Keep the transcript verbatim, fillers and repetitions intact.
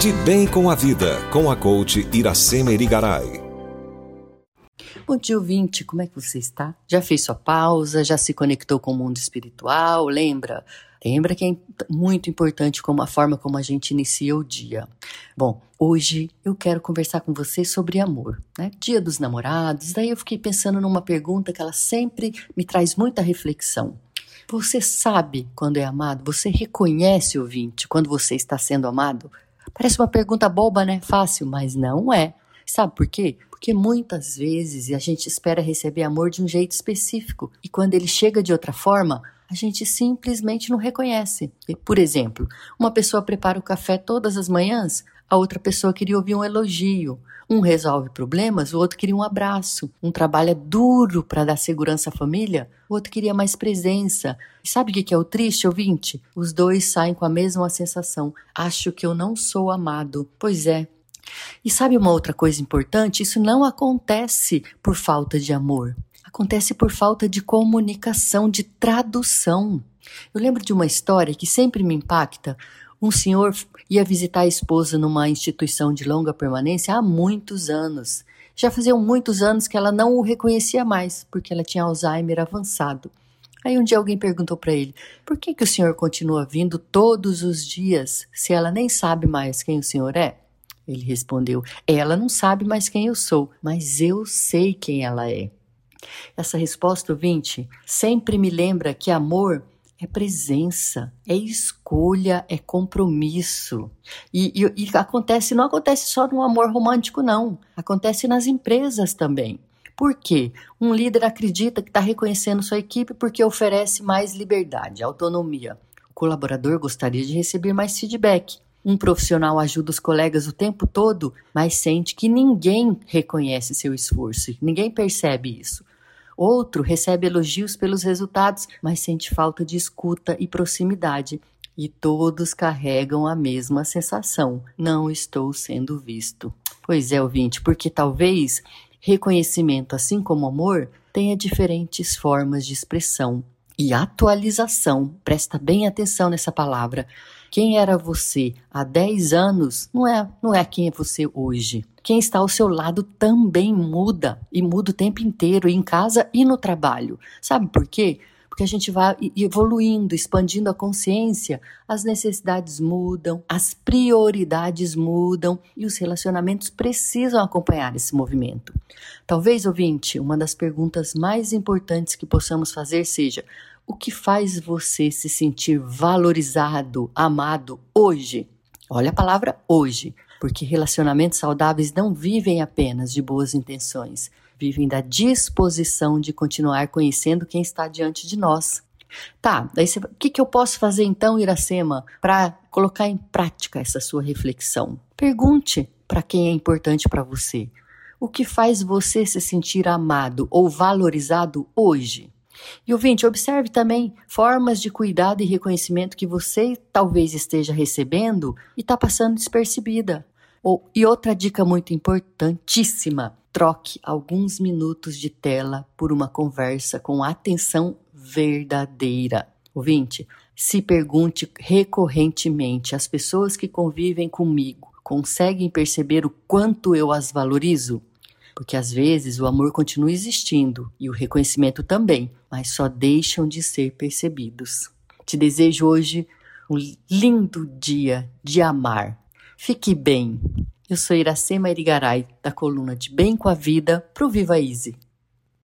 De Bem com a Vida, com a coach Iracema Irigaray. Bom dia, ouvinte, como é que você está? Já fez sua pausa? Já se conectou com o mundo espiritual? Lembra? Lembra que é muito importante como a forma como a gente inicia o dia. Bom, hoje eu quero conversar com você sobre amor, né? Dia dos Namorados, daí eu fiquei pensando numa pergunta que ela sempre me traz muita reflexão. Você sabe quando é amado? Você reconhece, ouvinte, quando você está sendo amado? Parece uma pergunta boba, né? Fácil, mas não é. Sabe por quê? Porque muitas vezes a gente espera receber amor de um jeito específico e quando ele chega de outra forma, a gente simplesmente não reconhece. Por exemplo, uma pessoa prepara o café todas as manhãs, a outra pessoa queria ouvir um elogio. Um resolve problemas, o outro queria um abraço. Um trabalha duro para dar segurança à família, o outro queria mais presença. E sabe o que é o triste, ouvinte? Os dois saem com a mesma sensação. Acho que eu não sou amado. Pois é. E sabe uma outra coisa importante? Isso não acontece por falta de amor. Acontece por falta de comunicação, de tradução. Eu lembro de uma história que sempre me impacta. Um senhor ia visitar a esposa numa instituição de longa permanência há muitos anos. Já faziam muitos anos que ela não o reconhecia mais, porque ela tinha Alzheimer avançado. Aí um dia alguém perguntou para ele, por que, que o senhor continua vindo todos os dias, se ela nem sabe mais quem o senhor é? Ele respondeu, ela não sabe mais quem eu sou, mas eu sei quem ela é. Essa resposta, ouvinte, sempre me lembra que amor é presença, é escolha, é compromisso. E, e, e acontece, não acontece só no amor romântico, não. Acontece nas empresas também. Por quê? Um líder acredita que está reconhecendo sua equipe porque oferece mais liberdade, autonomia. O colaborador gostaria de receber mais feedback. Um profissional ajuda os colegas o tempo todo, mas sente que ninguém reconhece seu esforço, ninguém percebe isso. Outro recebe elogios pelos resultados, mas sente falta de escuta e proximidade. E todos carregam a mesma sensação, não estou sendo visto. Pois é, ouvinte, porque talvez reconhecimento, assim como amor, tenha diferentes formas de expressão. E atualização, presta bem atenção nessa palavra. Quem era você há dez anos não é, não é quem é você hoje. Quem está ao seu lado também muda, e muda o tempo inteiro, em casa e no trabalho. Sabe por quê? Porque a gente vai evoluindo, expandindo a consciência, as necessidades mudam, as prioridades mudam e os relacionamentos precisam acompanhar esse movimento. Talvez, ouvinte, uma das perguntas mais importantes que possamos fazer seja: o que faz você se sentir valorizado, amado hoje? Olha a palavra hoje, porque relacionamentos saudáveis não vivem apenas de boas intenções, vivem da disposição de continuar conhecendo quem está diante de nós. Tá, daí você, o que, que eu posso fazer então, Iracema, para colocar em prática essa sua reflexão? Pergunte para quem é importante para você. O que faz você se sentir amado ou valorizado hoje? E, ouvinte, observe também formas de cuidado e reconhecimento que você talvez esteja recebendo e está passando despercebida. Ou, e outra dica muito importantíssima, troque alguns minutos de tela por uma conversa com atenção verdadeira. Ouvinte, se pergunte recorrentemente, as pessoas que convivem comigo conseguem perceber o quanto eu as valorizo? Porque às vezes o amor continua existindo e o reconhecimento também, mas só deixam de ser percebidos. Te desejo hoje um lindo dia de amar. Fique bem. Eu sou Iracema Irigaray, da coluna De Bem com a Vida, pro Viva Easy.